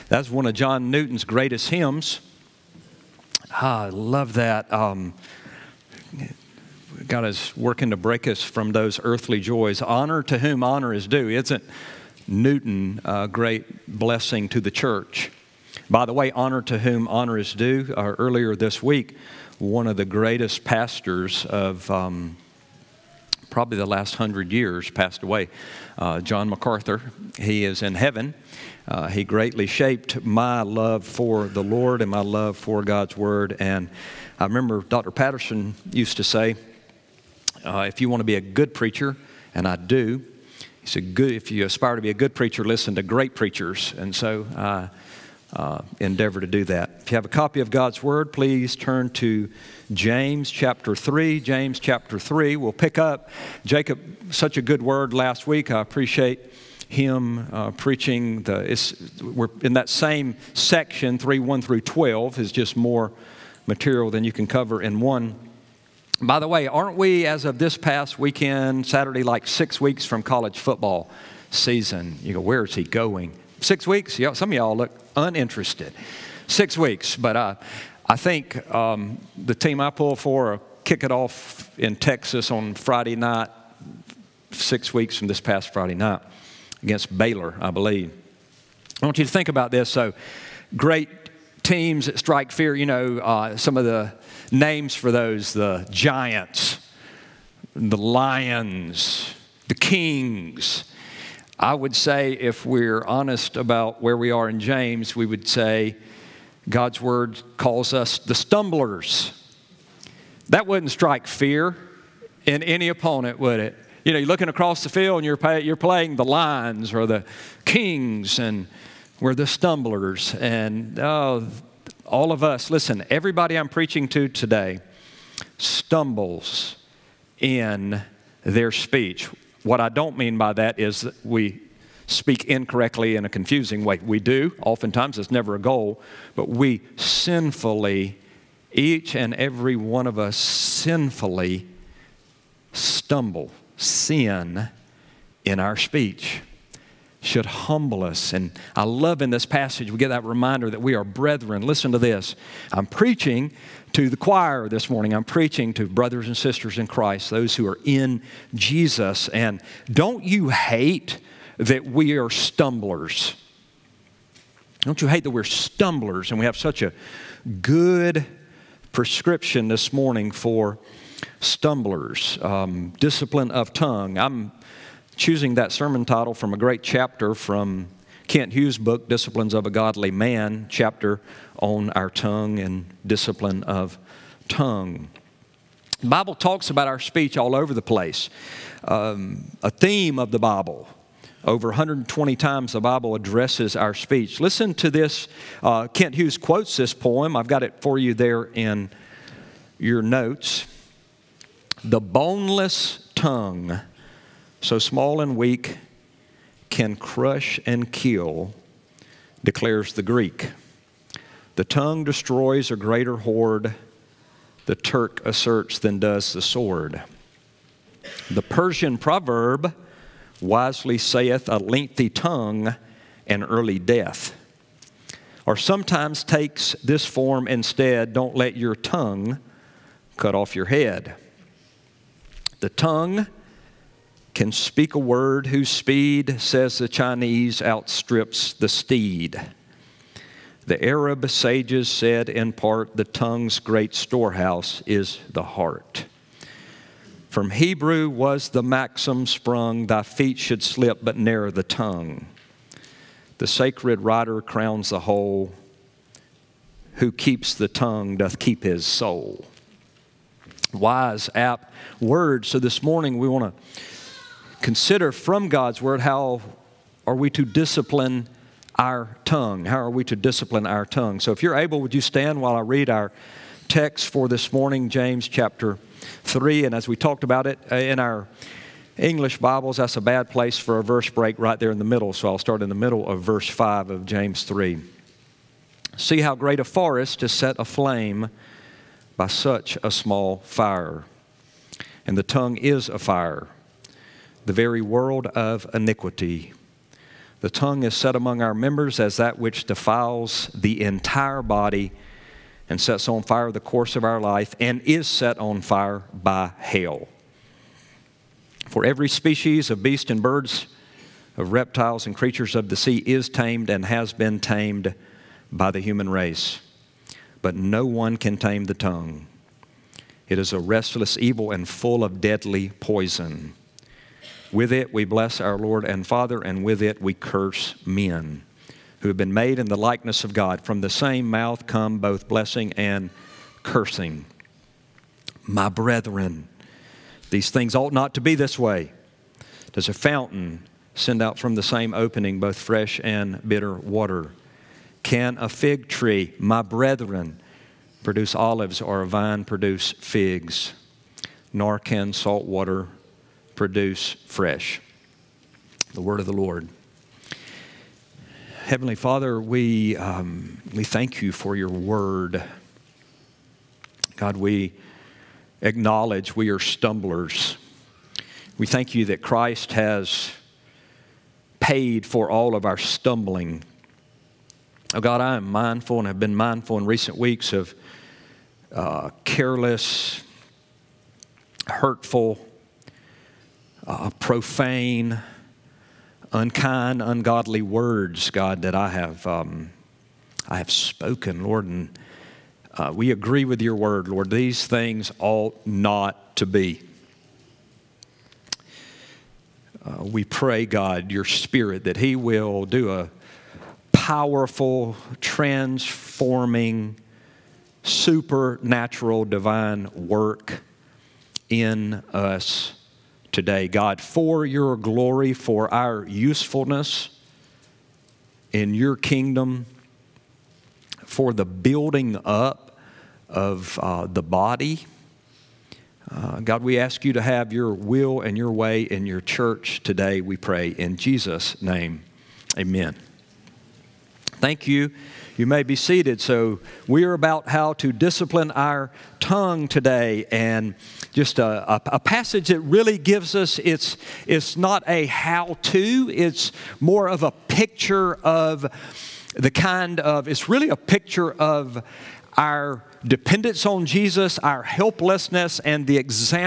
That's one of John Newton's greatest hymns. I love that. God is working to break us from those earthly joys. Honor to whom honor is due. Isn't Newton a great blessing to the church? By the way, honor to whom honor is due. Earlier this week, one of the greatest pastors of probably the last 100 years passed away, John MacArthur. He is in heaven. He greatly shaped my love for the Lord and my love for God's Word. And I remember Dr. Patterson used to say, if you want to be a good preacher, and I do, he said, if you aspire to be a good preacher, listen to great preachers. And so I endeavor to do that. If you have a copy of God's Word, please turn to James chapter 3. James chapter 3. We'll pick up Jacob, such a good word last week. I appreciate him preaching. We're in that same section, 3:1 through 12, is just more material than you can cover in one. By the way, aren't we, as of this past weekend, Saturday, like 6 weeks from college football season? You go, where is he going? 6 weeks? Yeah, some of y'all look uninterested. 6 weeks, but I think the team I pull for will kick it off in Texas on Friday night, 6 weeks from this past Friday night, against Baylor, I believe. I want you to think about this. So, great teams that strike fear, you know, some of the names for those, the Giants, the Lions, the Kings. I would say, if we're honest about where we are in James, we would say God's Word calls us the stumblers. That wouldn't strike fear in any opponent, would it? You know, you're looking across the field and you're playing the Lions or the Kings, and we're the stumblers. And all of us, listen, everybody I'm preaching to today stumbles in their speech. What I don't mean by that is that we speak incorrectly in a confusing way. We do. Oftentimes, it's never a goal. But we sinfully, each and every one of us sinfully stumble, sin in our speech. Should humble us. And I love in this passage, we get that reminder that we are brethren. Listen to this. I'm preaching to the choir this morning. I'm preaching to brothers and sisters in Christ, those who are in Jesus. And don't you hate that we are stumblers? Don't you hate that we're stumblers? And we have such a good prescription this morning for stumblers. Discipline of tongue. I'm choosing that sermon title from a great chapter from Kent Hughes' book, Disciplines of a Godly Man, chapter on our tongue and discipline of tongue. The Bible talks about our speech all over the place. A theme of the Bible. Over 120 times the Bible addresses our speech. Listen to this. Kent Hughes quotes this poem. I've got it for you there in your notes. The boneless tongue, so small and weak, can crush and kill, declares the Greek. The tongue destroys a greater horde, the Turk asserts, than does the sword. The Persian proverb wisely saith, a lengthy tongue and early death. Or sometimes takes this form instead, don't let your tongue cut off your head. The tongue can speak a word whose speed, says the Chinese, outstrips the steed. The Arab sages said in part, the tongue's great storehouse is the heart. From Hebrew was the maxim sprung, thy feet should slip but ne'er the tongue. The sacred writer crowns the whole, who keeps the tongue doth keep his soul. Wise, apt words. So this morning we want to consider from God's Word, how are we to discipline our tongue? How are we to discipline our tongue? So if you're able, would you stand while I read our text for this morning, James chapter 3. And as we talked about it in our English Bibles, that's a bad place for a verse break right there in the middle. So I'll start in the middle of verse 5 of James 3. See how great a forest is set aflame by such a small fire. And the tongue is a fire, the very world of iniquity. The tongue is set among our members as that which defiles the entire body and sets on fire the course of our life, and is set on fire by hell. For every species of beasts and birds, of reptiles and creatures of the sea is tamed and has been tamed by the human race. But no one can tame the tongue. It is a restless evil and full of deadly poison. With it we bless our Lord and Father, and with it we curse men who have been made in the likeness of God. From the same mouth come both blessing and cursing. My brethren, these things ought not to be this way. Does a fountain send out from the same opening both fresh and bitter water? Can a fig tree, my brethren, produce olives, or a vine produce figs? Nor can salt water produce fresh. The word of the Lord. Heavenly Father, we thank you for your word. God, we acknowledge we are stumblers. We thank you that Christ has paid for all of our stumbling. Oh God, I am mindful and have been mindful in recent weeks of careless, hurtful, profane, unkind, ungodly words, God, that I have spoken, Lord, and we agree with your word, Lord. These things ought not to be. We pray, God, your Spirit, that He will do a powerful, transforming, supernatural, divine work in us today, God, for your glory, for our usefulness in your kingdom, for the building up of the body. God, we ask you to have your will and your way in your church today, we pray. In Jesus' name, amen. Thank you. You may be seated. So we are about how to discipline our tongue today, and just a passage that really gives us, it's not a how-to, it's more of a picture of the kind of, it's really a picture of our dependence on Jesus, our helplessness, and an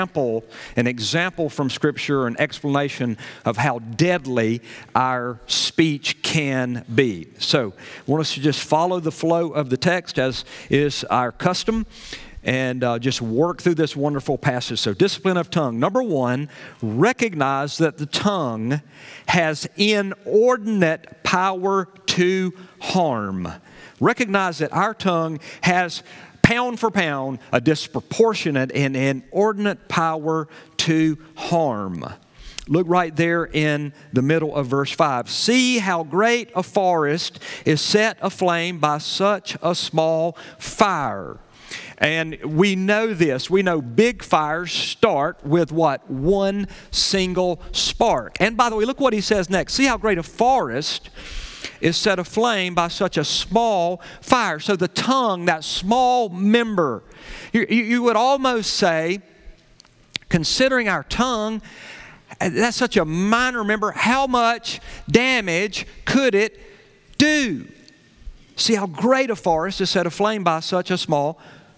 example from Scripture, an explanation of how deadly our speech can be. So I want us to just follow the flow of the text as is our custom, and just work through this wonderful passage. So discipline of tongue. Number one, recognize that the tongue has inordinate power to harm. Recognize that our tongue has, pound for pound, a disproportionate and inordinate power to harm. Look right there in the middle of verse 5. See how great a forest is set aflame by such a small fire. And we know this. We know big fires start with what? One single spark. And by the way, look what he says next. See how great a forest is set aflame by such a small fire. So the tongue, that small member, you would almost say, considering our tongue, that's such a minor member, how much damage could it do? See how great a forest is set aflame by such a small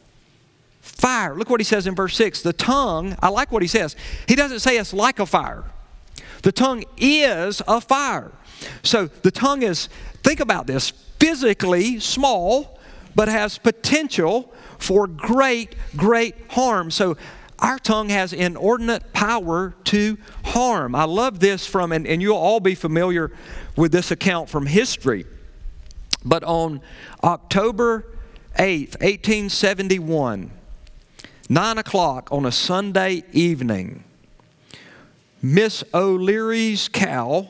fire. Look what he says in verse 6. The tongue, I like what he says. He doesn't say it's like a fire. The tongue is a fire. So the tongue is, think about this, physically small, but has potential for great, great harm. So our tongue has inordinate power to harm. I love this from, and you'll all be familiar with this account from history. But on October 8th, 1871, 9 o'clock on a Sunday evening, Miss O'Leary's cow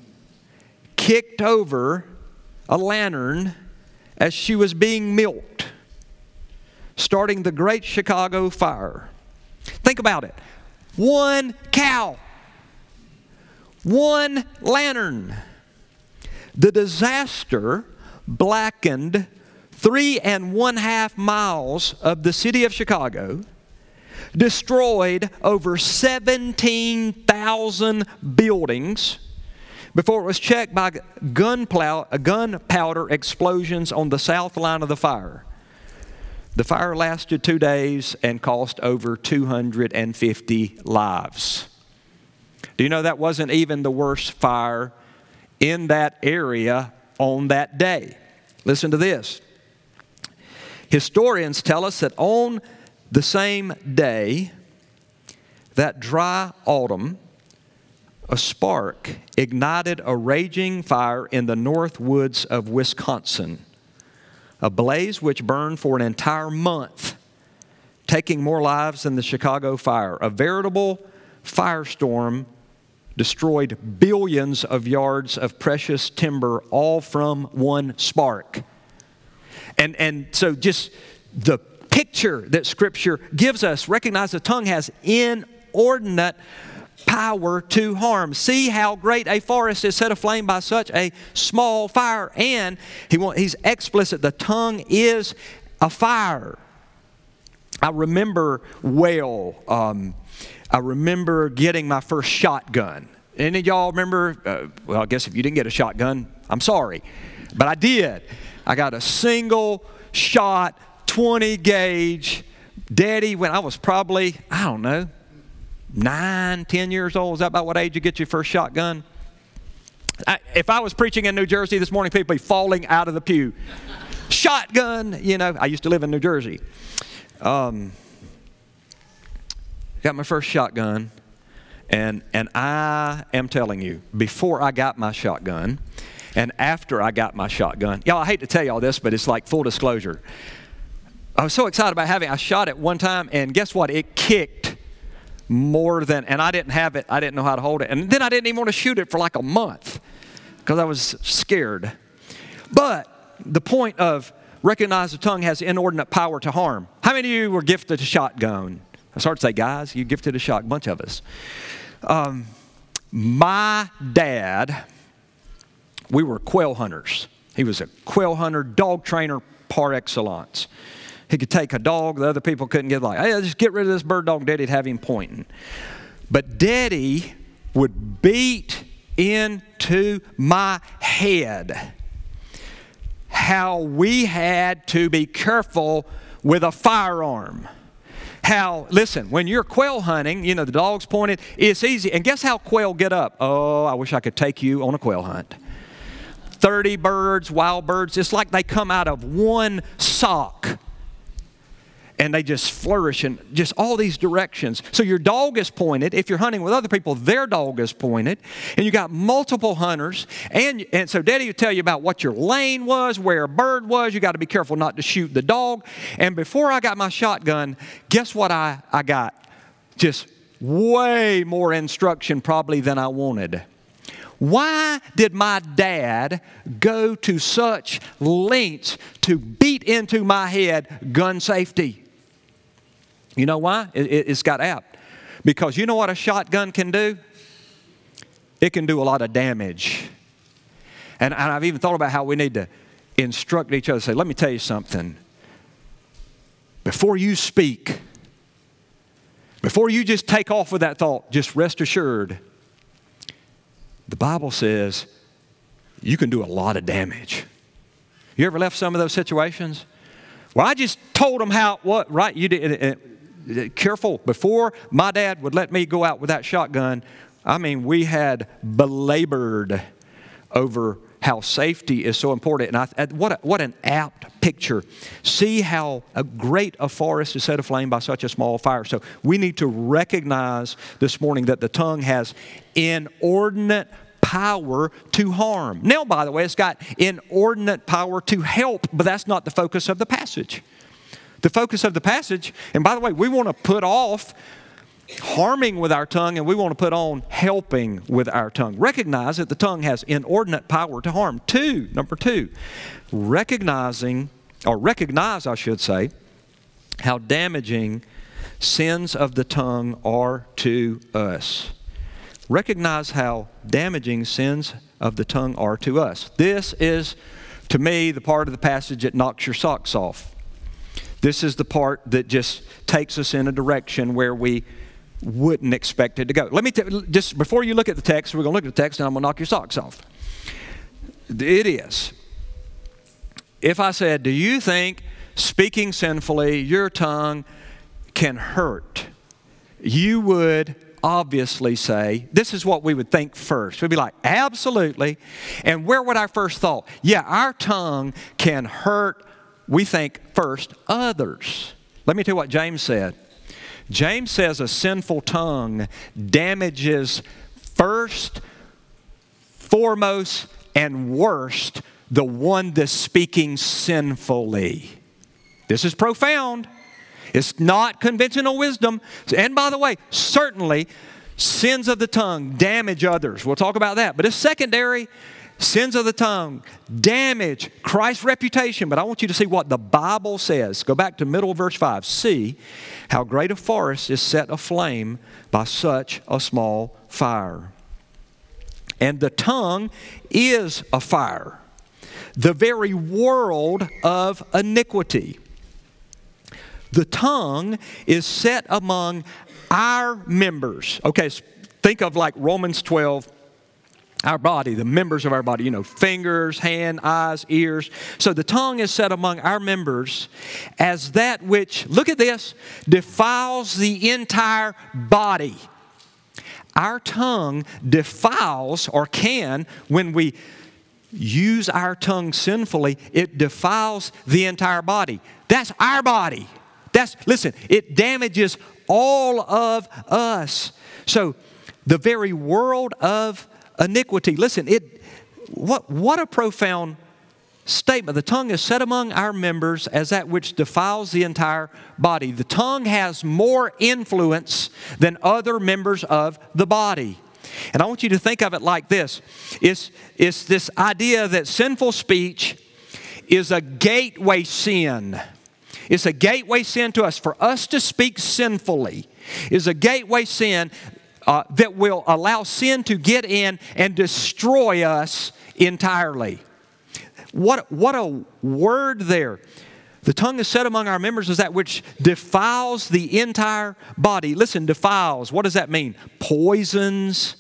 kicked over a lantern as she was being milked, starting the Great Chicago Fire. Think about it. One cow, one lantern. The disaster blackened 3.5 miles of the city of Chicago, destroyed over 17,000 buildings, before it was checked by gunpowder explosions on the south line of the fire. The fire lasted 2 days and cost over 250 lives. Do you know that wasn't even the worst fire in that area on that day? Listen to this. Historians tell us that on the same day, that dry autumn, a spark ignited a raging fire in the north woods of Wisconsin. A blaze which burned for an entire month, taking more lives than the Chicago fire. A veritable firestorm destroyed billions of yards of precious timber, all from one spark. And so just the picture that Scripture gives us, recognize the tongue has inordinate power to harm. See how great a forest is set aflame by such a small fire. And he's explicit. The tongue is a fire. I remember I remember getting my first shotgun. Any of y'all remember? Well, I guess if you didn't get a shotgun, I'm sorry. But I did. I got a single shot, 20 gauge. Daddy, when I was probably, 9, 10 years old. Is that about what age you get your first shotgun? If I was preaching in New Jersey this morning, people would be falling out of the pew. Shotgun, I used to live in New Jersey. Got my first shotgun, and I am telling you, before I got my shotgun and after I got my shotgun, y'all, I hate to tell y'all this, but it's like full disclosure. I was so excited about I shot it one time, and guess what? It kicked more than, and I didn't have it. I didn't know how to hold it. And then I didn't even want to shoot it for like a month because I was scared. But the point of recognize the tongue has inordinate power to harm. How many of you were gifted a shotgun? I started to say, guys, you gifted a shotgun, a bunch of us. My dad, we were quail hunters. He was a quail hunter, dog trainer par excellence. He could take a dog the other people couldn't get, like, hey, just get rid of this bird dog. Daddy'd have him pointing. But Daddy would beat into my head how we had to be careful with a firearm. How, listen, when you're quail hunting, the dog's pointed, it's easy. And guess how quail get up? Oh, I wish I could take you on a quail hunt. 30 birds, wild birds, it's like they come out of one sock. And they just flourish in just all these directions. So your dog is pointed. If you're hunting with other people, their dog is pointed. And you got multiple hunters. And so Daddy would tell you about what your lane was, where a bird was. You got to be careful not to shoot the dog. And before I got my shotgun, guess what I got? Just way more instruction probably than I wanted. Why did my dad go to such lengths to beat into my head gun safety? You know why? It's got apt. Because you know what a shotgun can do? It can do a lot of damage. And I've even thought about how we need to instruct each other. Say, let me tell you something. Before you speak, before you just take off with that thought, just rest assured, the Bible says you can do a lot of damage. You ever left some of those situations? Well, I just told them right? You did. Careful. Before my dad would let me go out with that shotgun, we had belabored over how safety is so important. And what an apt picture. See how great a forest is set aflame by such a small fire. So we need to recognize this morning that the tongue has inordinate power to harm. Now, by the way, it's got inordinate power to help, but that's not the focus of the passage. The focus of the passage, and by the way, we want to put off harming with our tongue and we want to put on helping with our tongue. Recognize that the tongue has inordinate power to harm. Number two, recognize, I should say, how damaging sins of the tongue are to us. Recognize how damaging sins of the tongue are to us. This is, to me, the part of the passage that knocks your socks off. This is the part that just takes us in a direction where we wouldn't expect it to go. Let me just before you look at the text, we're going to look at the text and I'm going to knock your socks off. It is. If I said, do you think speaking sinfully, your tongue can hurt? You would obviously say, this is what we would think first. We'd be like, absolutely. And where would our first thought? Yeah, our tongue can hurt, we think first, others. Let me tell you what James said. James says a sinful tongue damages first, foremost, and worst the one that's speaking sinfully. This is profound. It's not conventional wisdom. And by the way, certainly sins of the tongue damage others. We'll talk about that. But it's secondary. Sins of the tongue damage Christ's reputation. But I want you to see what the Bible says. Go back to middle of verse 5. See how great a forest is set aflame by such a small fire. And the tongue is a fire, the very world of iniquity. The tongue is set among our members. Okay, think of like Romans 12, our body, the members of our body, fingers, hand, eyes, ears. So the tongue is set among our members as that which, look at this, defiles the entire body. Our tongue defiles, or can, when we use our tongue sinfully, it defiles the entire body. That's our body. Listen, it damages all of us. So the very world of iniquity. Listen, what a profound statement. The tongue is set among our members as that which defiles the entire body. The tongue has more influence than other members of the body. And I want you to think of it like this. It's this idea that sinful speech is a gateway sin. It's a gateway sin to us. For us to speak sinfully is a gateway sin that will allow sin to get in and destroy us entirely. What a word there. The tongue is set among our members as that which defiles the entire body. Listen, defiles. What does that mean? Poisons,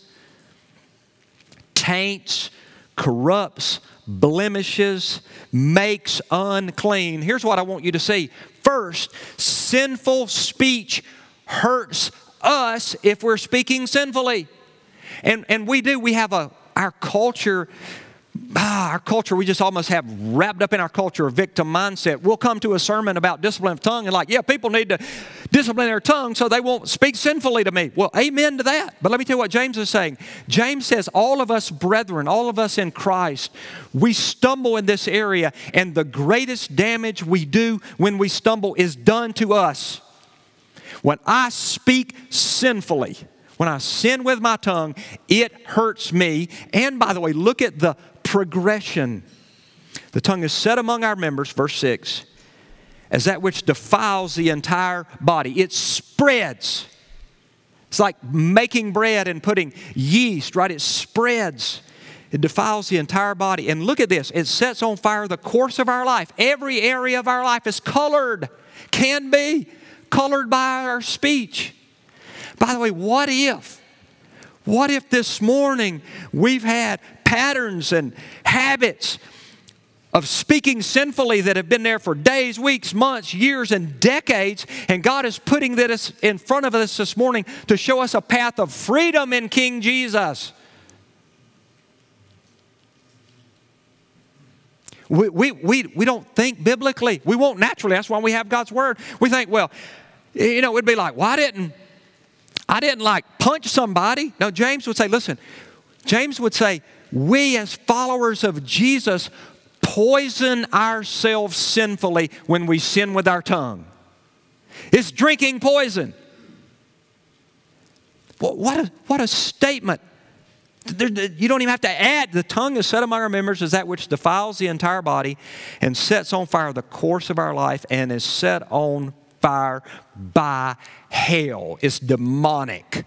taints, corrupts, blemishes, makes unclean. Here's what I want you to see. First, sinful speech hurts us if we're speaking sinfully. And we have our culture, we just almost have wrapped up in our culture a victim mindset. We'll come to a sermon about discipline of tongue and people need to discipline their tongue so they won't speak sinfully to me. Well, amen to that. But let me tell you what James is saying. James says all of us brethren, all of us in Christ, we stumble in this area, and the greatest damage we do when we stumble is done to us. When I speak sinfully, when I sin with my tongue, it hurts me. And by the way, look at the progression. The tongue is set among our members, verse 6, as that which defiles the entire body. It spreads. It's like making bread and putting yeast, right? It spreads. It defiles the entire body. And look at this. It sets on fire the course of our life. Every area of our life is colored, can be colored by our speech. By the way, what if this morning we've had patterns and habits of speaking sinfully that have been there for days, weeks, months, years, and decades, and God is putting this in front of us this morning to show us a path of freedom in King Jesus. We don't think biblically. We won't naturally. That's why we have God's Word. We think, it'd be like, well, I didn't punch somebody. No, James would say, listen, James would say, we as followers of Jesus poison ourselves sinfully when we sin with our tongue. It's drinking poison. What a statement. You don't even have to add. The tongue is set among our members as that which defiles the entire body and sets on fire the course of our life and is set on fire by hell. It's demonic.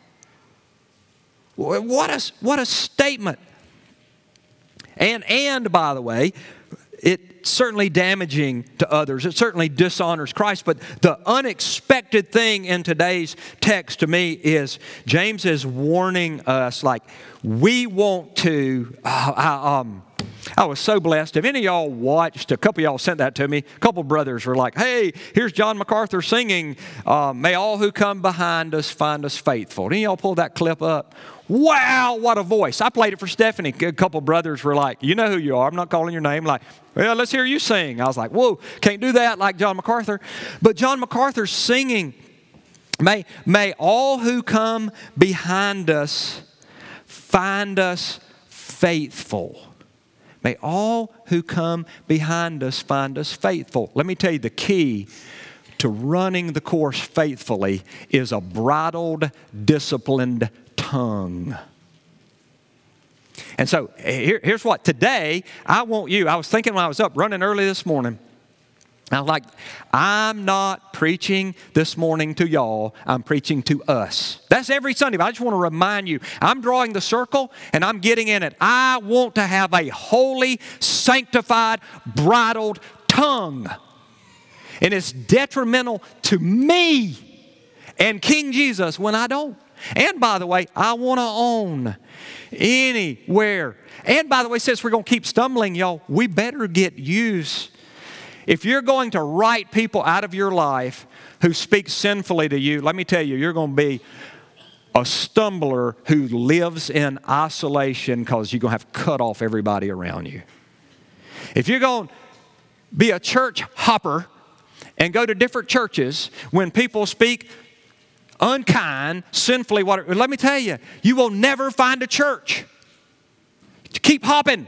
What a statement. And by the way, it's certainly damaging to others. It certainly dishonors Christ. But the unexpected thing in today's text to me is James is warning us, like, we want to... I was so blessed. If any of y'all watched, a couple of y'all sent that to me. A couple of brothers were like, hey, here's John MacArthur singing, may all who come behind us find us faithful. Did any of y'all pull that clip up? Wow, what a voice. I played it for Stephanie. A couple of brothers were like, you know who you are. I'm not calling your name. Like, well, let's hear you sing. I was like, whoa, can't do that like John MacArthur. But John MacArthur's singing, may all who come behind us find us faithful. May all who come behind us find us faithful. Let me tell you, the key to running the course faithfully is a bridled, disciplined tongue. And so here's what. Today, I want you. I was thinking when I was up running early this morning, I was like, I'm not preaching this morning to y'all. I'm preaching to us. That's every Sunday, but I just want to remind you, I'm drawing the circle and I'm getting in it. I want to have a holy, sanctified, bridled tongue. And it's detrimental to me and King Jesus when I don't. And by the way, I want to own anywhere. And by the way, since we're going to keep stumbling, y'all, we better get used. If you're going to write people out of your life who speak sinfully to you, let me tell you, you're going to be a stumbler who lives in isolation because you're going to have to cut off everybody around you. If you're going to be a church hopper and go to different churches when people speak unkind, sinfully, whatever, let me tell you, you will never find a church. Keep hopping.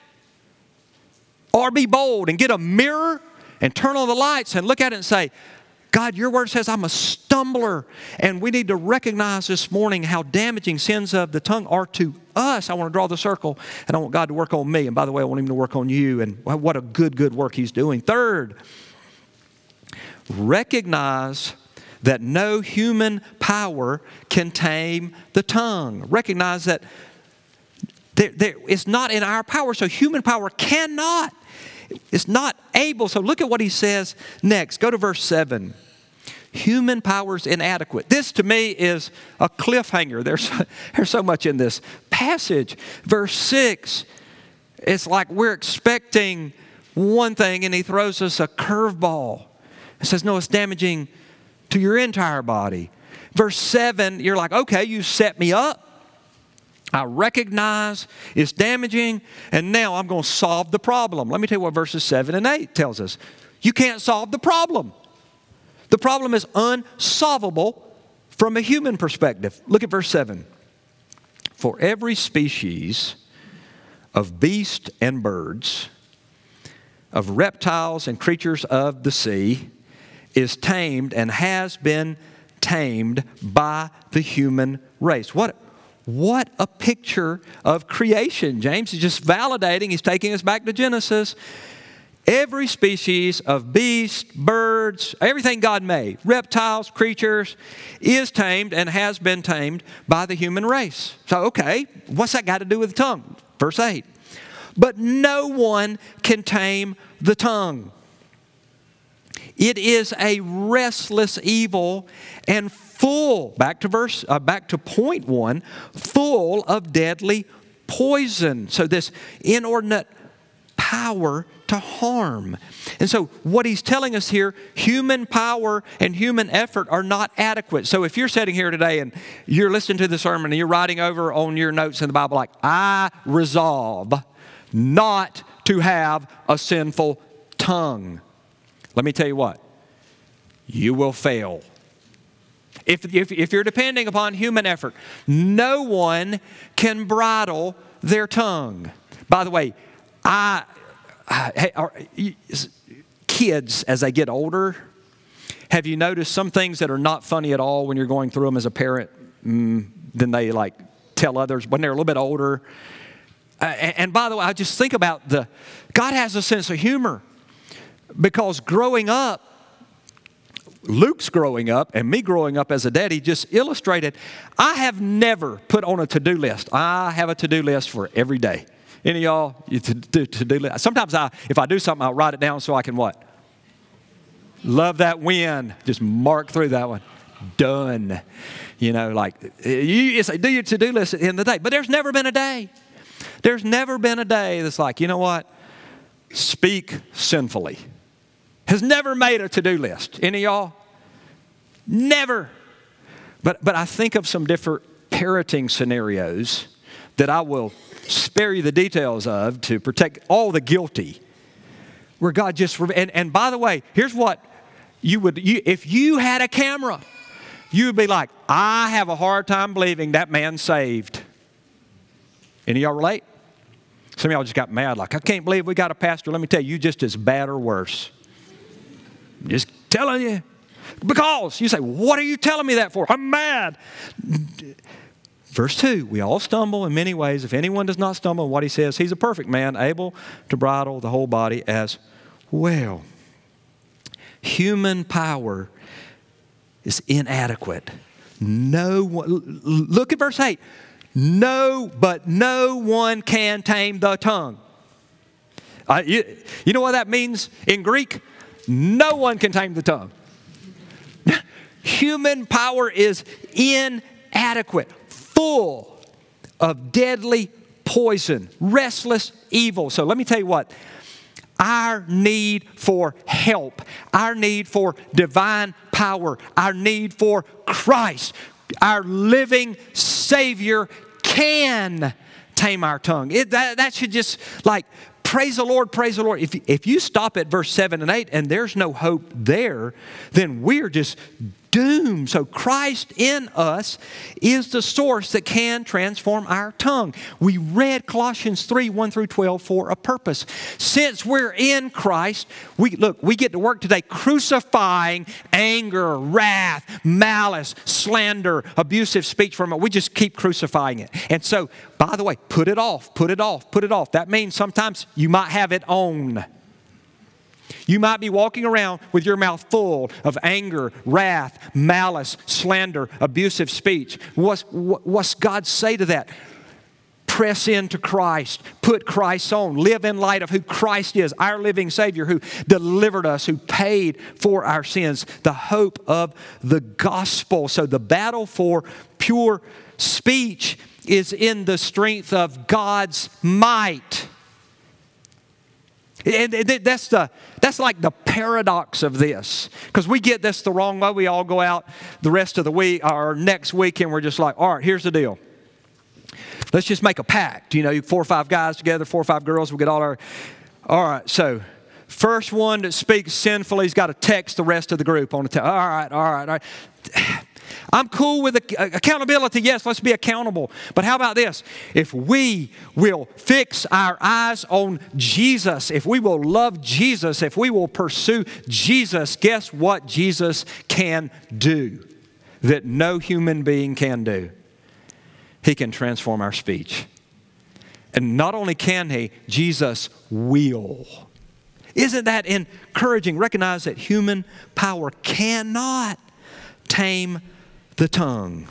Or be bold and get a mirror and turn on the lights and look at it and say, God, your word says I'm a stumbler. And we need to recognize this morning how damaging sins of the tongue are to us. I want to draw the circle, and I want God to work on me. And by the way, I want him to work on you. And what a good work he's doing. Third, recognize that no human power can tame the tongue. Recognize that it's not in our power, so human power cannot. It's not able. So look at what he says next. Go to verse 7. Human power is inadequate. This to me is a cliffhanger. There's so much in this passage. Verse 6, it's like we're expecting one thing and he throws us a curveball. It says, no, it's damaging to your entire body. Verse 7, you're like, okay, you set me up. I recognize it's damaging, and now I'm going to solve the problem. Let me tell you what verses 7 and 8 tells us. You can't solve the problem. The problem is unsolvable from a human perspective. Look at verse 7. For every species of beasts and birds, of reptiles and creatures of the sea, is tamed and has been tamed by the human race. What a picture of creation. James is just validating. He's taking us back to Genesis. Every species of beasts, birds, everything God made, reptiles, creatures, is tamed and has been tamed by the human race. So, okay, what's that got to do with the tongue? Verse 8. But no one can tame the tongue. It is a restless evil and full, back to point 1, full of deadly poison. So this inordinate power to harm. And so what he's telling us here, human power and human effort are not adequate. So if you're sitting here today and you're listening to the sermon and you're writing over on your notes in the Bible like, I resolve not to have a sinful tongue. Let me tell you what, you will fail. If you're depending upon human effort, no one can bridle their tongue. By the way, kids, as they get older, have you noticed some things that are not funny at all when you're going through them as a parent? Then they like tell others when they're a little bit older. And by the way, I just think about God has a sense of humor. Because growing up, Luke's growing up and me growing up as a daddy just illustrated, I have never put on a to-do list. I have a to-do list for every day. Any of y'all, you to-do list? Sometimes if I do something, I'll write it down so I can what? Love that win. Just mark through that one. Done. You know, like, you say, do your to-do list at the end of the day. But there's never been a day. There's never been a day that's like, you know what? Speak sinfully. Has never made a to-do list. Any of y'all? Never. But I think of some different parenting scenarios that I will spare you the details of to protect all the guilty. Where God just, and by the way, here's what if you had a camera, you would be like, I have a hard time believing that man's saved. Any of y'all relate? Some of y'all just got mad, like, I can't believe we got a pastor. Let me tell you, you just as bad or worse. I'm just telling you. Because you say, what are you telling me that for? I'm mad. Verse 2, we all stumble in many ways. If anyone does not stumble in what he says, he's a perfect man, able to bridle the whole body as well. Human power is inadequate. Look at verse 8. But no one can tame the tongue. You know what that means in Greek? No one can tame the tongue. Human power is inadequate, full of deadly poison, restless evil. So let me tell you what. Our need for help, our need for divine power, our need for Christ, our living Savior can tame our tongue. That should just like, praise the Lord, praise the Lord. If you stop at verse 7 and 8 and there's no hope there, then we're just doomed. So Christ in us is the source that can transform our tongue. We read Colossians 3, 1 through 12 for a purpose. Since we're in Christ, we get to work today crucifying anger, wrath, malice, slander, abusive speech from it. We just keep crucifying it. And so, by the way, put it off, put it off, put it off. That means sometimes you might have it on. You might be walking around with your mouth full of anger, wrath, malice, slander, abusive speech. What's God say to that? Press into Christ. Put Christ on. Live in light of who Christ is, our living Savior who delivered us, who paid for our sins. The hope of the gospel. So the battle for pure speech is in the strength of God's might. And that's like the paradox of this. Because we get this the wrong way. We all go out the rest of the week or next week and we're just like, all right, here's the deal. Let's just make a pact. You know, 4 or 5 guys together, 4 or 5 girls. We get all right, so first one that speaks sinfully has got to text the rest of the group on the text. All right. I'm cool with accountability. Yes, let's be accountable. But how about this? If we will fix our eyes on Jesus, if we will love Jesus, if we will pursue Jesus, guess what Jesus can do that no human being can do? He can transform our speech. And not only can He, Jesus will. Isn't that encouraging? Recognize that human power cannot tame the tongue.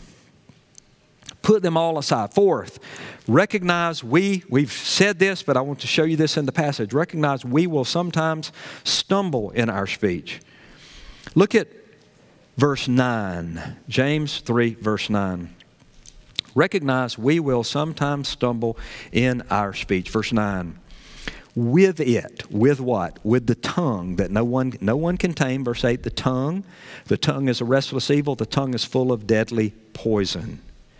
Put them all aside. Fourth, recognize we've said this, but I want to show you this in the passage. Recognize we will sometimes stumble in our speech. Look at verse 9. James 3, verse 9. Recognize we will sometimes stumble in our speech. Verse 9. With it, with what? With the tongue that no one can tame. Verse 8, the tongue is a restless evil. The tongue is full of deadly poison.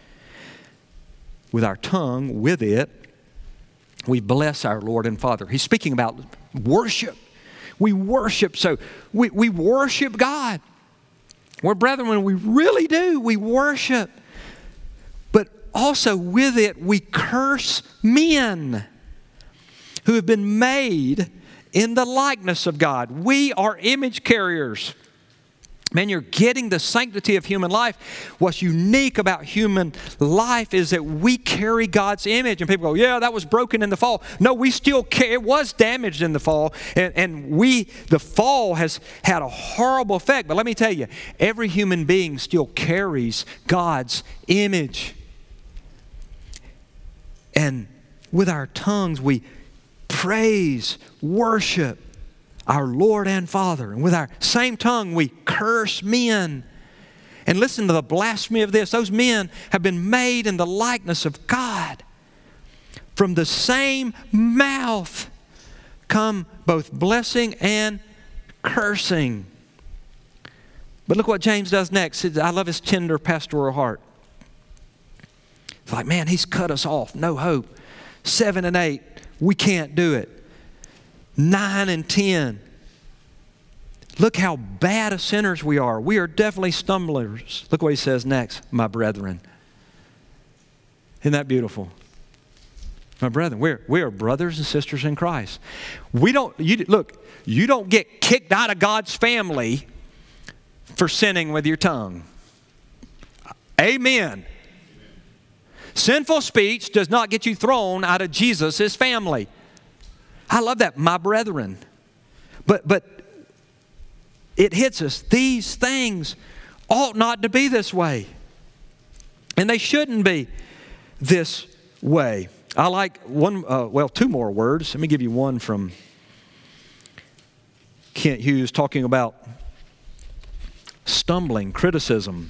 With our tongue, with it, we bless our Lord and Father. He's speaking about worship. We worship, so we worship God. We're brethren when we really do. We worship. But also with it, we curse men who have been made in the likeness of God. We are image carriers. Man, you're getting the sanctity of human life. What's unique about human life is that we carry God's image. And people go, yeah, that was broken in the fall. No, we still carry. It was damaged in the fall. And the fall has had a horrible effect. But let me tell you, every human being still carries God's image. And with our tongues we praise, worship our Lord and Father. And with our same tongue we curse men. And listen to the blasphemy of this. Those men have been made in the likeness of God. From the same mouth come both blessing and cursing. But look what James does next. I love his tender pastoral heart. It's like, man, he's cut us off. No hope. 7 and 8, we can't do it. 9 and 10, look how bad of sinners we are. We are definitely stumblers. Look what he says next, my brethren. Isn't that beautiful? My brethren, we are brothers and sisters in Christ. You don't get kicked out of God's family for sinning with your tongue. Amen. Sinful speech does not get you thrown out of Jesus' family. I love that, my brethren. But it hits us. These things ought not to be this way. And they shouldn't be this way. I like two more words. Let me give you one from Kent Hughes talking about stumbling, criticism,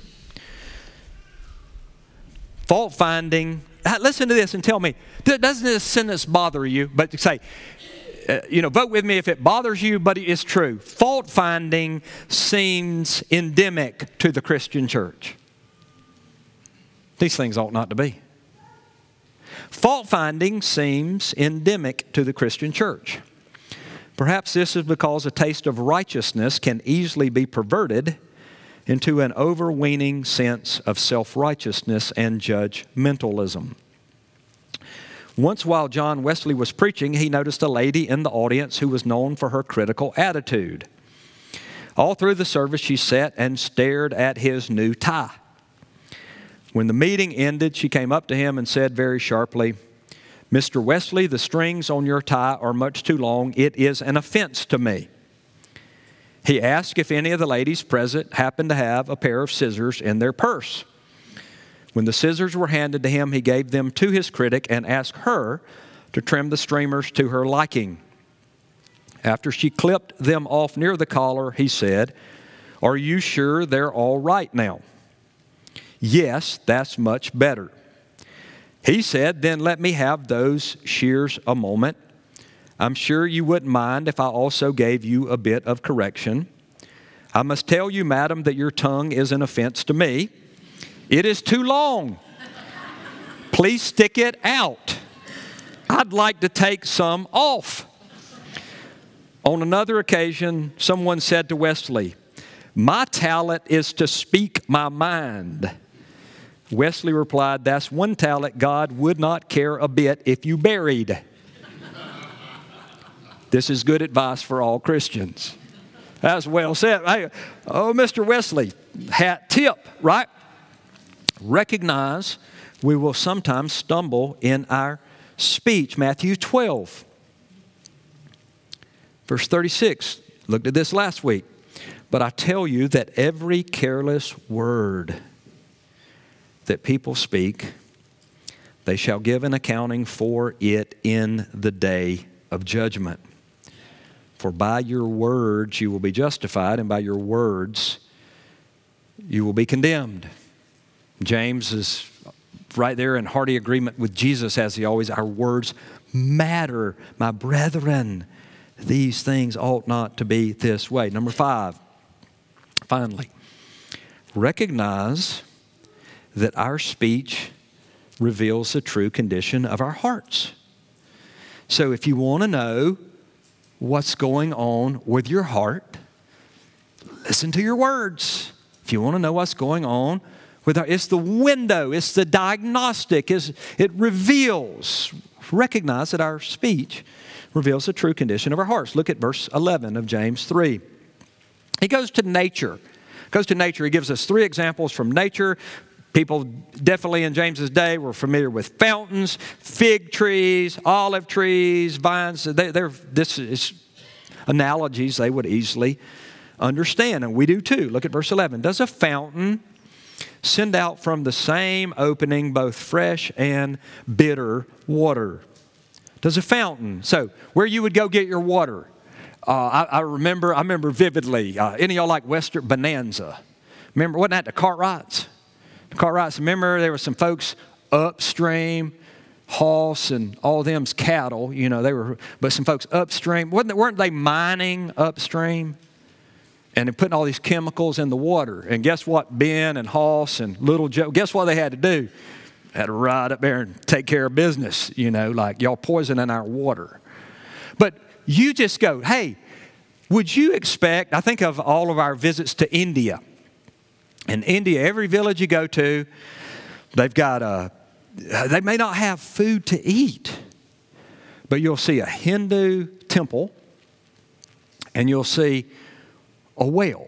fault finding. Listen to this and tell me, doesn't this sentence bother you? But say, vote with me if it bothers you, but it's true. Fault finding seems endemic to the Christian church. These things ought not to be. Fault finding seems endemic to the Christian church. Perhaps this is because a taste of righteousness can easily be perverted into an overweening sense of self-righteousness and judgmentalism. Once while John Wesley was preaching, he noticed a lady in the audience who was known for her critical attitude. All through the service, she sat and stared at his new tie. When the meeting ended, she came up to him and said very sharply, "Mr. Wesley, the strings on your tie are much too long. It is an offense to me." He asked if any of the ladies present happened to have a pair of scissors in their purse. When the scissors were handed to him, he gave them to his critic and asked her to trim the streamers to her liking. After she clipped them off near the collar, he said, "Are you sure they're all right now?" "Yes, that's much better." He said, "Then let me have those shears a moment. I'm sure you wouldn't mind if I also gave you a bit of correction. I must tell you, madam, that your tongue is an offense to me. It is too long. Please stick it out. I'd like to take some off." On another occasion, someone said to Wesley, "My talent is to speak my mind." Wesley replied, "That's one talent God would not care a bit if you buried." This is good advice for all Christians. That's well said. Hey, Mr. Wesley, hat tip, right? Recognize we will sometimes stumble in our speech. Matthew 12, verse 36. Looked at this last week. "But I tell you that every careless word that people speak, they shall give an accounting for it in the day of judgment. For by your words you will be justified, and by your words you will be condemned." James is right there in hearty agreement with Jesus, as he always. Our words matter, my brethren. These things ought not to be this way. Number 5, finally, recognize that our speech reveals the true condition of our hearts. So if you want to know what's going on with your heart, listen to your words. If you want to know what's going on with it's the window, it's the diagnostic, it reveals. Recognize that our speech reveals the true condition of our hearts. Look at verse 11 of James 3. He goes to nature. He gives us 3 examples from nature. People definitely in James's day were familiar with fountains, fig trees, olive trees, vines. This is analogies they would easily understand, and we do too. Look at verse 11. "Does a fountain send out from the same opening both fresh and bitter water?" Does a fountain. So where you would go get your water. I remember vividly. Any of y'all like Western Bonanza? Remember, wasn't that the Cartwrights? The Cartwrights, remember there were some folks upstream, Hoss and all them's cattle, but some folks upstream. Weren't they mining upstream? And they're putting all these chemicals in the water. And guess what? Ben and Hoss and Little Joe, guess what they had to do? Had to ride up there and take care of business, like y'all poisoning our water. But you just go, hey, would you expect, I think of all of our visits to India. In India, every village you go to, they've got they may not have food to eat, but you'll see a Hindu temple and you'll see a well.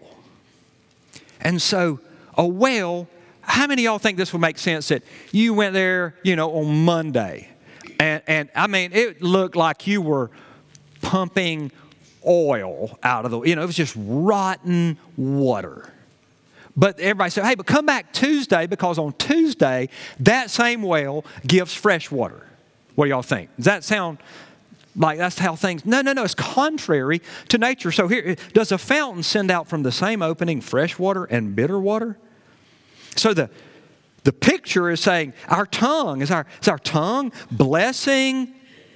And so a well, how many of y'all think this would make sense that you went there, on Monday and I mean, it looked like you were pumping oil out of it was just rotten water. But everybody said, hey, but come back Tuesday because on Tuesday, that same well gives fresh water. What do y'all think? Does that sound like that's how things... No, it's contrary to nature. So here, does a fountain send out from the same opening fresh water and bitter water? So the picture is saying our tongue, is our tongue blessing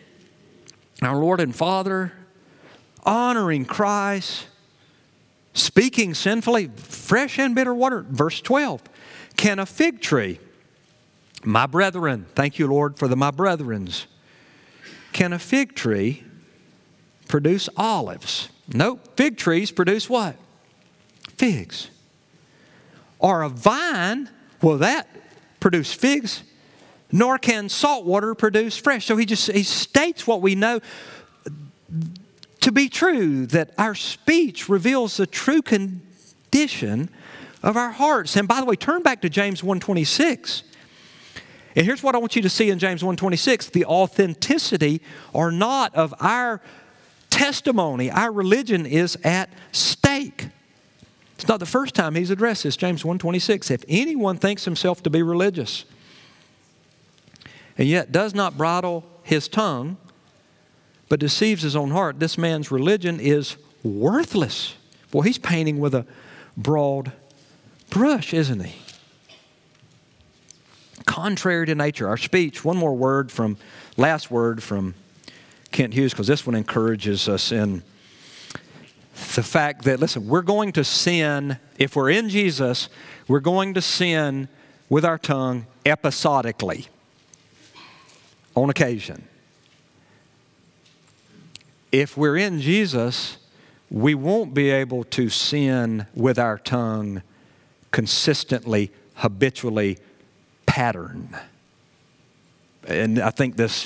our Lord and Father, honoring Christ, speaking sinfully, fresh and bitter water. Verse 12, can a fig tree, my brethren, thank you, Lord, for my brethrens. Can a fig tree produce olives? Nope, fig trees produce what? Figs. Or a vine, will that produce figs? Nor can salt water produce fresh. So he states what we know to be true, that our speech reveals the true condition of our hearts. And by the way, turn back to James 1:26. And here's what I want you to see in James 1:26. The authenticity or not of our testimony, our religion is at stake. It's not the first time he's addressed this. James 1:26. If anyone thinks himself to be religious and yet does not bridle his tongue, but deceives his own heart, this man's religion is worthless. Well, he's painting with a broad brush, isn't he? Contrary to nature, our speech. One more last word from Kent Hughes, because this one encourages us in the fact that, listen, we're going to sin, if we're in Jesus, we're going to sin with our tongue episodically, on occasion. If we're in Jesus, we won't be able to sin with our tongue consistently, habitually, pattern. And I think this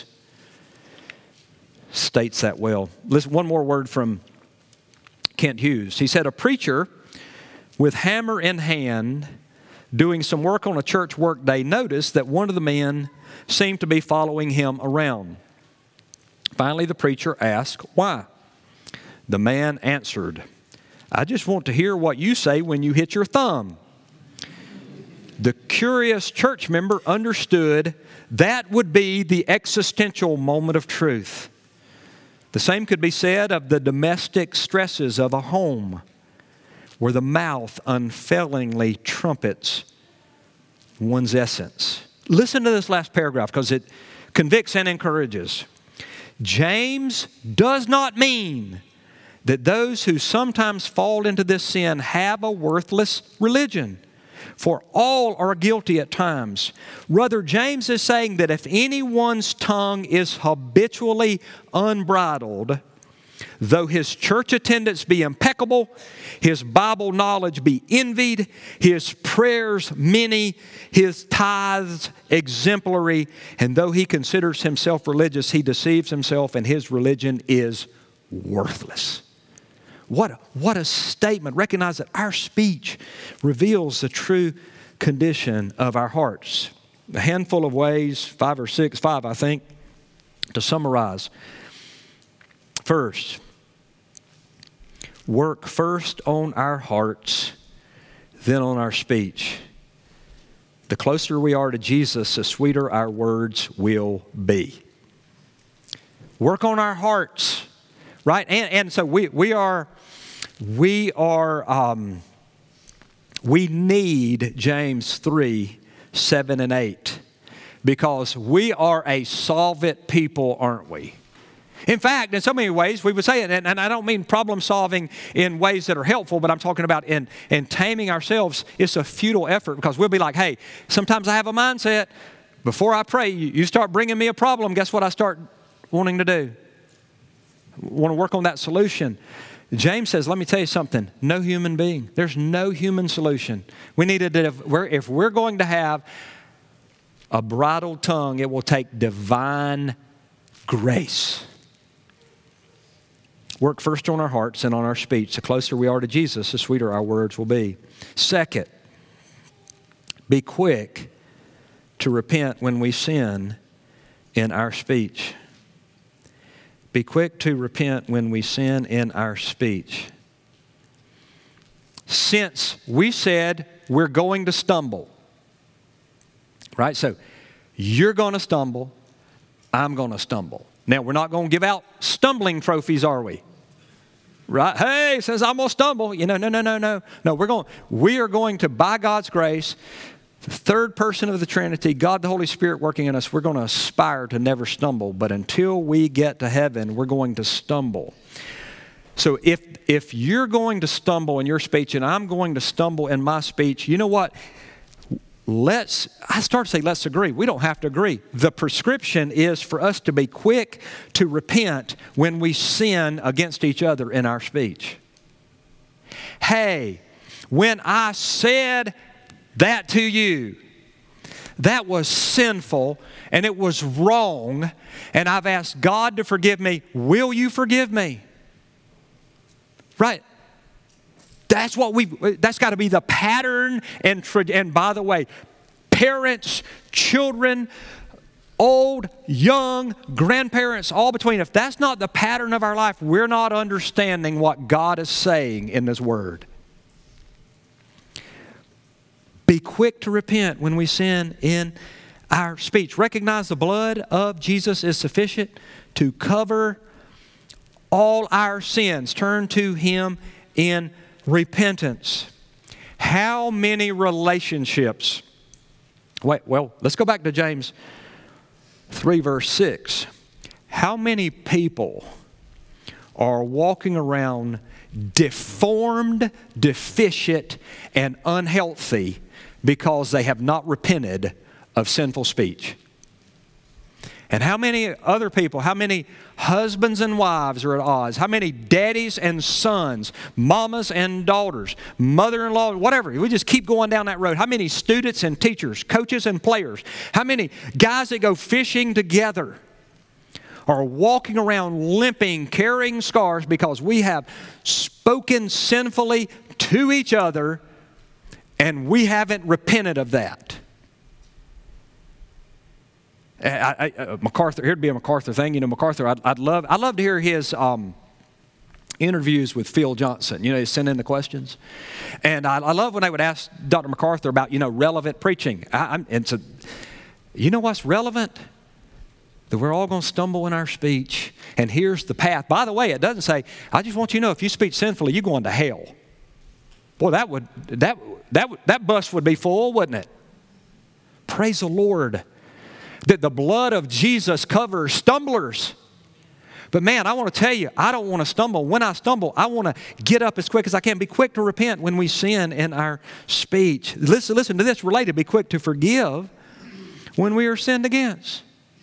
states that well. Listen, one more word from Kent Hughes. He said, a preacher with hammer in hand doing some work on a church workday noticed that one of the men seemed to be following him around. Finally, the preacher asked, why? The man answered, I just want to hear what you say when you hit your thumb. The curious church member understood that would be the existential moment of truth. The same could be said of the domestic stresses of a home, where the mouth unfailingly trumpets one's essence. Listen to this last paragraph because it convicts and encourages. James does not mean that those who sometimes fall into this sin have a worthless religion, for all are guilty at times. Rather, James is saying that if anyone's tongue is habitually unbridled, though his church attendance be impeccable, his Bible knowledge be envied, his prayers many, his tithes exemplary, and though he considers himself religious, he deceives himself and his religion is worthless. What a statement. Recognize that our speech reveals the true condition of our hearts. A handful of ways, five I think, to summarize. First, work first on our hearts, then on our speech. The closer we are to Jesus, the sweeter our words will be. Work on our hearts, right? And so we need James 3, 7 and 8, because we are a solve it people, aren't we? In fact, in so many ways, we would say it, and I don't mean problem solving in ways that are helpful, but I'm talking about in taming ourselves. It's a futile effort, because we'll be like, hey, sometimes I have a mindset, before I pray, you start bringing me a problem, guess what I start wanting to do? Want to work on that solution. James says, let me tell you something, no human being, there's no human solution. We need if we're going to have a bridled tongue, it will take divine grace. Work first on our hearts and on our speech. The closer we are to Jesus, the sweeter our words will be. Second, be quick to repent when we sin in our speech. Be quick to repent when we sin in our speech. Since we said we're going to stumble, right? So you're going to stumble, I'm going to stumble. Now, we're not going to give out stumbling trophies, are we? Right? Hey, says I'm going to stumble. No. No, we are going to, by God's grace, the third person of the Trinity, God the Holy Spirit working in us, we're going to aspire to never stumble. But until we get to heaven, we're going to stumble. So if you're going to stumble in your speech and I'm going to stumble in my speech, you know what? I start to say, let's agree. We don't have to agree. The prescription is for us to be quick to repent when we sin against each other in our speech. Hey, when I said that to you, that was sinful and it was wrong, and I've asked God to forgive me. Will you forgive me? Right. That's got to be the pattern. And by the way, parents, children, old, young, grandparents, all between. If that's not the pattern of our life, we're not understanding what God is saying in His Word. Be quick to repent when we sin in our speech. Recognize the blood of Jesus is sufficient to cover all our sins. Turn to Him in repentance. How many relationships? Well, let's go back to James 3 verse 6. How many people are walking around deformed, deficient, and unhealthy because they have not repented of sinful speech? And how many other people, how many husbands and wives are at odds? How many daddies and sons, mamas and daughters, mother-in-law, whatever. We just keep going down that road. How many students and teachers, coaches and players? How many guys that go fishing together are walking around limping, carrying scars because we have spoken sinfully to each other and we haven't repented of that? MacArthur, here'd be a MacArthur thing. You know, MacArthur, I'd love to hear his interviews with Phil Johnson. You know, he sent in the questions. And I love when they would ask Dr. MacArthur about, relevant preaching. And so, you know what's relevant? That we're all going to stumble in our speech, and here's the path. By the way, it doesn't say, I just want you to know, if you speak sinfully, you're going to hell. Boy, that bus would be full, wouldn't it? Praise the Lord that the blood of Jesus covers stumblers. But man, I want to tell you, I don't want to stumble. When I stumble, I want to get up as quick as I can. Be quick to repent when we sin in our speech. Listen to this related. Be quick to forgive when we are sinned against.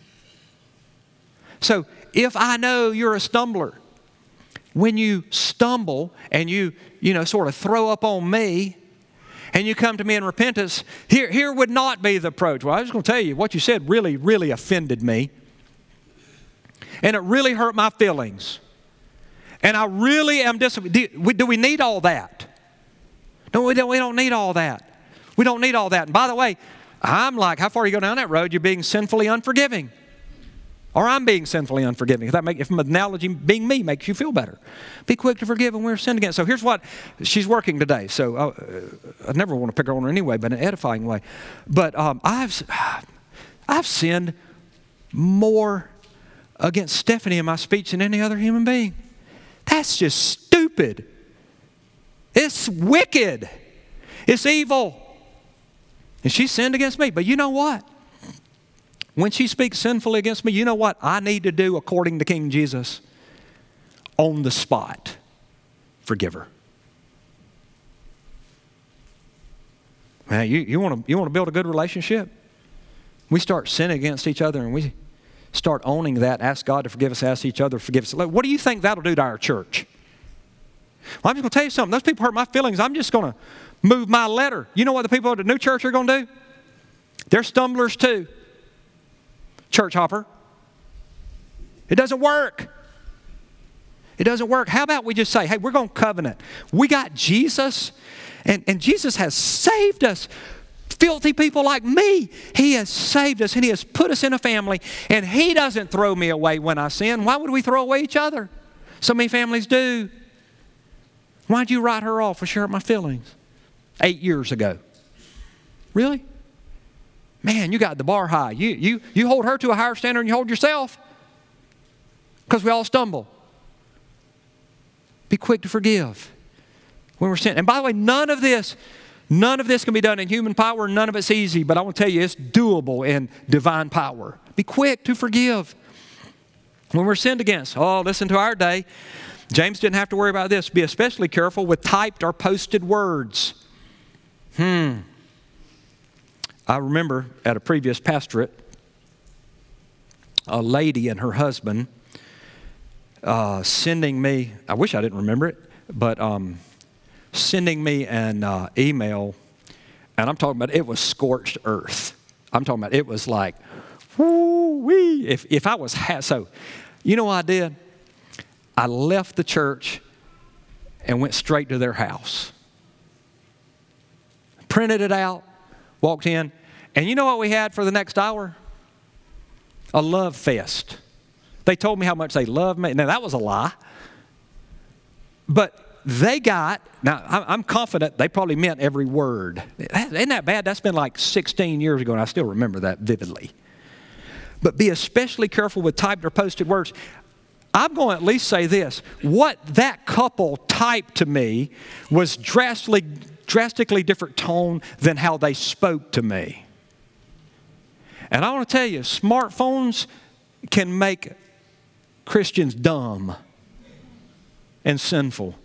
So if I know you're a stumbler, when you stumble and you sort of throw up on me, and you come to me in repentance, here would not be the approach. Well, I was going to tell you, what you said really, really offended me. And it really hurt my feelings. And I really am disappointed. Do we need all that? No, we don't need all that. We don't need all that. And by the way, I'm like, how far you go down that road, you're being sinfully unforgiving. Or I'm being sinfully unforgiving. If an analogy being me makes you feel better. Be quick to forgive when we're sinned against. So here's what, she's working today. So I never want to pick her on her anyway, but in an edifying way. But I've sinned more against Stephanie in my speech than any other human being. That's just stupid. It's wicked. It's evil. And she sinned against me. But you know what? When she speaks sinfully against me, you know what I need to do according to King Jesus? On the spot, forgive her. Man, you want to build a good relationship? We start sinning against each other and we start owning that, ask God to forgive us, ask each other to forgive us. What do you think that'll do to our church? Well, I'm just going to tell you something. Those people hurt my feelings. I'm just going to move my letter. You know what the people at the new church are going to do? They're stumblers too. Church hopper. It doesn't work. It doesn't work. How about we just say, hey, we're going to covenant. We got Jesus, and Jesus has saved us. Filthy people like me, He has saved us, and He has put us in a family, and He doesn't throw me away when I sin. Why would we throw away each other? So many families do. Why'd you write her off for she hurt my feelings 8 years ago? Really? Man, you got the bar high. You hold her to a higher standard than you hold yourself. Because we all stumble. Be quick to forgive when we're sinning. And by the way, none of this can be done in human power. None of it's easy. But I want to tell you, it's doable in divine power. Be quick to forgive when we're sinned against. Oh, listen to our day. James didn't have to worry about this. Be especially careful with typed or posted words. I remember at a previous pastorate, a lady and her husband sending me, I wish I didn't remember it, but sending me an email, and I'm talking about it was scorched earth. I'm talking about it was like, woo-wee. If I was, so you know what I did? I left the church and went straight to their house. Printed it out, walked in, and you know what we had for the next hour? A love fest. They told me how much they loved me. Now, that was a lie. But they got, now I'm confident they probably meant every word. Isn't that bad? That's been like 16 years ago, and I still remember that vividly. But be especially careful with typed or posted words. I'm going to at least say this. What that couple typed to me was drastically different tone than how they spoke to me. And I want to tell you, smartphones can make Christians dumb and sinful.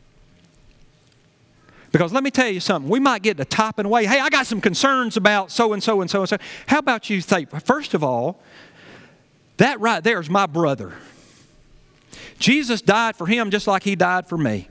Because let me tell you something. We might get to typing away. Hey, I got some concerns about so-and-so and so-and-so. How about you think, first of all, that right there is my brother. Jesus died for him just like He died for me.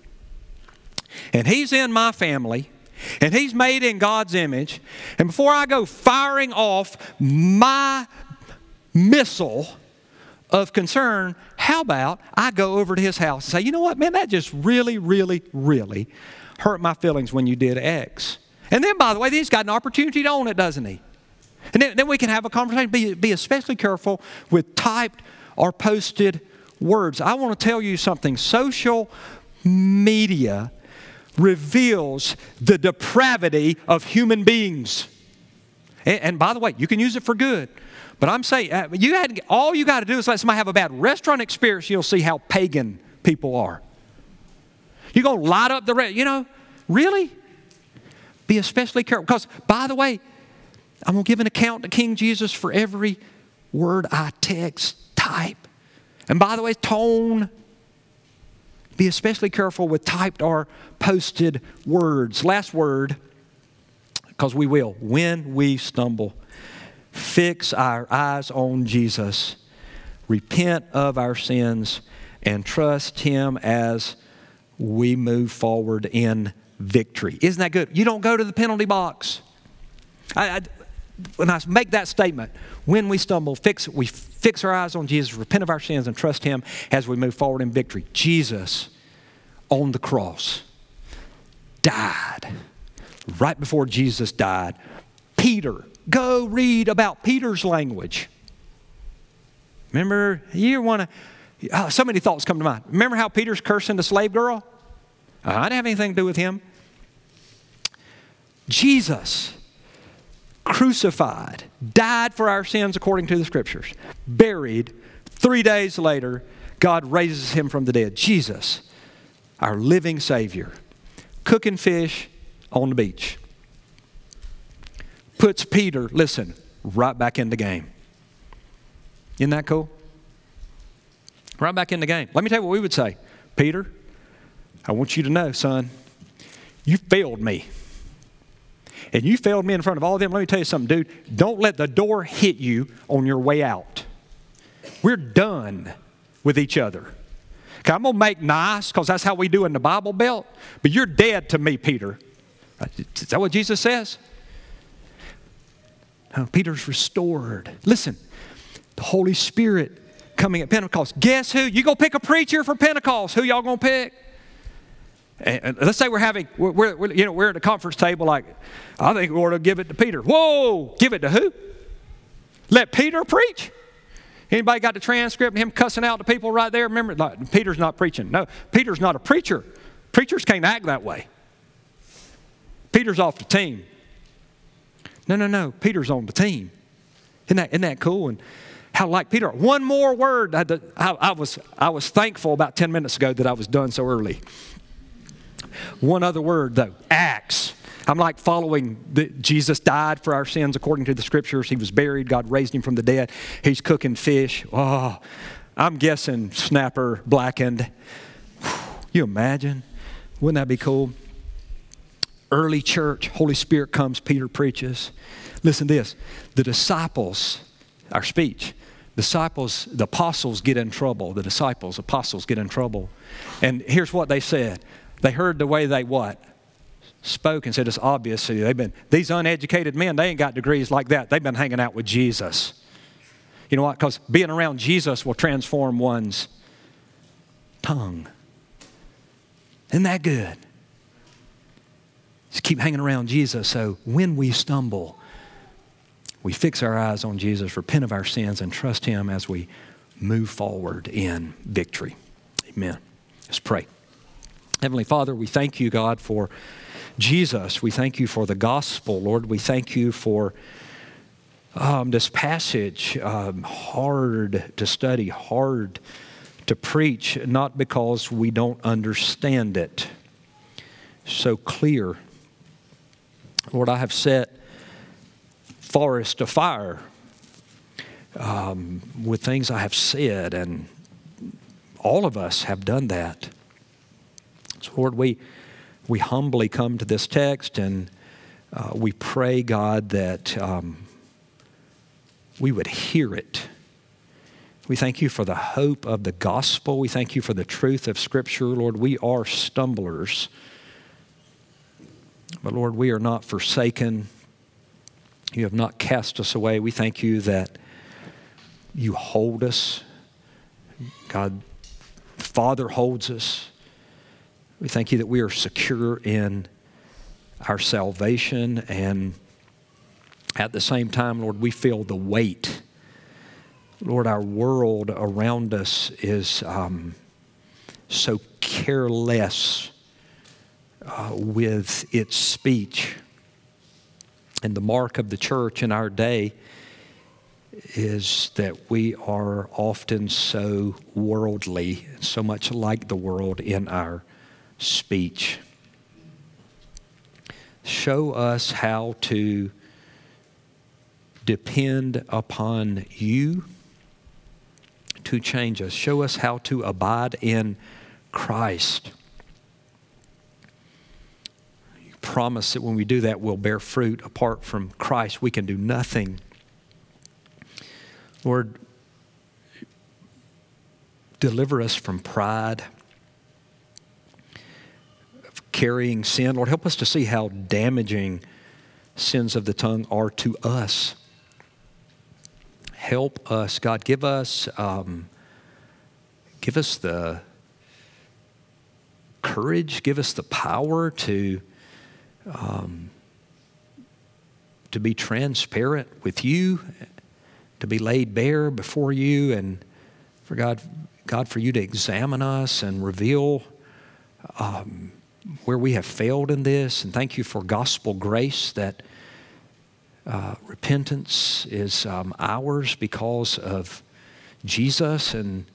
And he's in my family. And he's made in God's image. And before I go firing off my missile of concern, how about I go over to his house and say, you know what, man, that just really, really, really hurt my feelings when you did X. And then, by the way, he's got an opportunity to own it, doesn't he? And then we can have a conversation. Be especially careful with typed or posted words. I want to tell you something. Social media reveals the depravity of human beings. And by the way, you can use it for good. But I'm saying, all you got to do is let somebody have a bad restaurant experience, you'll see how pagan people are. You're going to light up the really? Be especially careful. Because, by the way, I'm going to give an account to King Jesus for every word I type. And by the way, tone. Be especially careful with typed or posted words. Last word, because we will. When we stumble, fix our eyes on Jesus. Repent of our sins and trust Him as we move forward in victory. Isn't that good? You don't go to the penalty box. When I make that statement, when we stumble, we fix our eyes on Jesus, repent of our sins, and trust Him as we move forward in victory. Jesus, on the cross, died. Right before Jesus died, Peter, go read about Peter's language. Remember, so many thoughts come to mind. Remember how Peter's cursing the slave girl? I didn't have anything to do with him. Jesus, crucified, died for our sins according to the Scriptures, buried, 3 days later, God raises him from the dead. Jesus, our living Savior, cooking fish on the beach. Puts Peter, listen, right back in the game. Isn't that cool? Right back in the game. Let me tell you what we would say. Peter, I want you to know, son, you failed me. And you failed me in front of all of them. Let me tell you something, dude. Don't let the door hit you on your way out. We're done with each other. Okay, I'm going to make nice because that's how we do in the Bible Belt. But you're dead to me, Peter. Is that what Jesus says? No, Peter's restored. Listen, the Holy Spirit coming at Pentecost. Guess who? You go pick a preacher for Pentecost. Who y'all going to pick? And let's say we're at the conference table like, I think we ought to give it to Peter. Whoa, give it to who? Let Peter preach? Anybody got the transcript of him cussing out the people right there? Remember, Peter's not preaching. No, Peter's not a preacher. Preachers can't act that way. Peter's off the team. No, Peter's on the team. Isn't that cool? And how like Peter. One more word. I was thankful about 10 minutes ago that I was done so early. One other word, though, Acts. I'm like following Jesus died for our sins according to the Scriptures. He was buried. God raised him from the dead. He's cooking fish. Oh, I'm guessing snapper blackened. You imagine? Wouldn't that be cool? Early church, Holy Spirit comes, Peter preaches. Listen to this. The disciples, our speech, the apostles get in trouble. The apostles get in trouble. And here's what they said. They heard the way they what? Spoke and said it's obvious. These uneducated men, they ain't got degrees like that. They've been hanging out with Jesus. You know what? Because being around Jesus will transform one's tongue. Isn't that good? Just keep hanging around Jesus so when we stumble, we fix our eyes on Jesus, repent of our sins, and trust him as we move forward in victory. Amen. Let's pray. Heavenly Father, we thank you, God, for Jesus. We thank you for the gospel, Lord. We thank you for this passage, hard to study, hard to preach, not because we don't understand it. So clear. Lord, I have set forest afire with things I have said, and all of us have done that. So, Lord, we humbly come to this text, and we pray, God, that we would hear it. We thank you for the hope of the gospel. We thank you for the truth of Scripture. Lord, we are stumblers. But Lord, we are not forsaken. You have not cast us away. We thank you that you hold us. God, the Father holds us. We thank you that we are secure in our salvation, and at the same time, Lord, we feel the weight. Lord, our world around us is so careless with its speech. And the mark of the church in our day is that we are often so worldly, so much like the world in our speech. Show us how to depend upon you to change us. Show us how to abide in Christ. You promise that when we do that, we'll bear fruit. Apart from Christ, we can do nothing. Lord, deliver us from pride, of carrying sin. Lord, help us to see how damaging sins of the tongue are to us. Help us, God. Give us the courage. Give us the power to be transparent with you, to be laid bare before you, and for God, for you to examine us and reveal where we have failed in this. And thank you for gospel grace that repentance is ours because of Jesus. And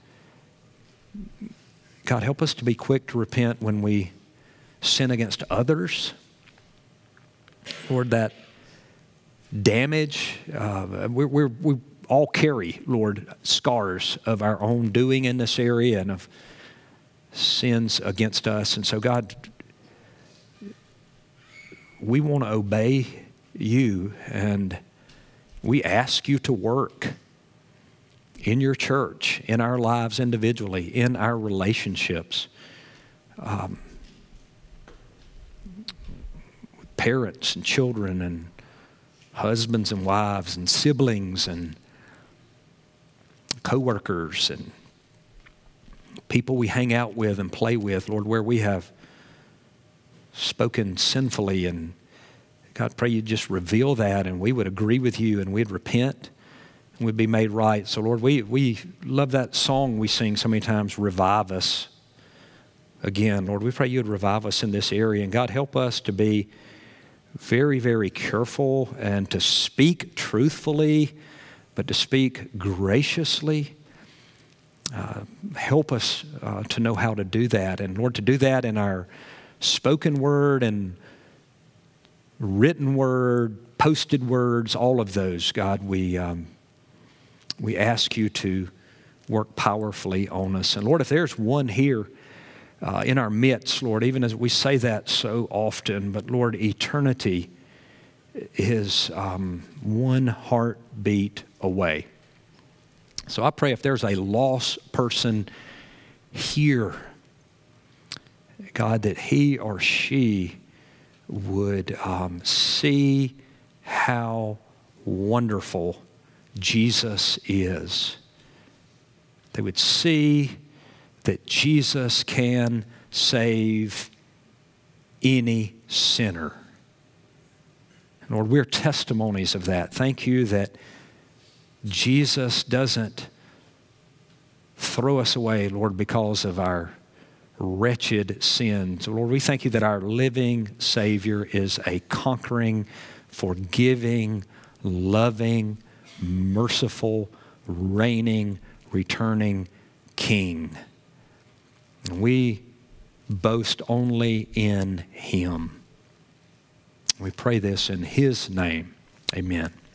God, help us to be quick to repent when we sin against others. Lord, that damage, we all carry, Lord, scars of our own doing in this area and of sins against us. And so, God, we want to obey you, and we ask you to work in your church, in our lives individually, in our relationships. Parents and children and husbands and wives and siblings and co-workers and people we hang out with and play with, Lord, where we have spoken sinfully. And God, pray you just reveal that, and we would agree with you, and we'd repent, and we'd be made right. So Lord, we love that song we sing so many times, Revive Us Again. Lord, we pray you'd revive us in this area. And God, help us to be very, very careful and to speak truthfully, but to speak graciously. Help us to know how to do that. And Lord, to do that in our spoken word and written word, posted words, all of those, God, we ask you to work powerfully on us. And Lord, if there's one here in our midst, Lord, even as we say that so often, but Lord, eternity is one heartbeat away. So I pray if there's a lost person here, God, that he or she would see how wonderful Jesus is. They would see that Jesus can save any sinner. Lord, we're testimonies of that. Thank you that Jesus doesn't throw us away, Lord, because of our wretched sins. Lord, we thank you that our living Savior is a conquering, forgiving, loving, merciful, reigning, returning King. And we boast only in Him. We pray this in His name. Amen.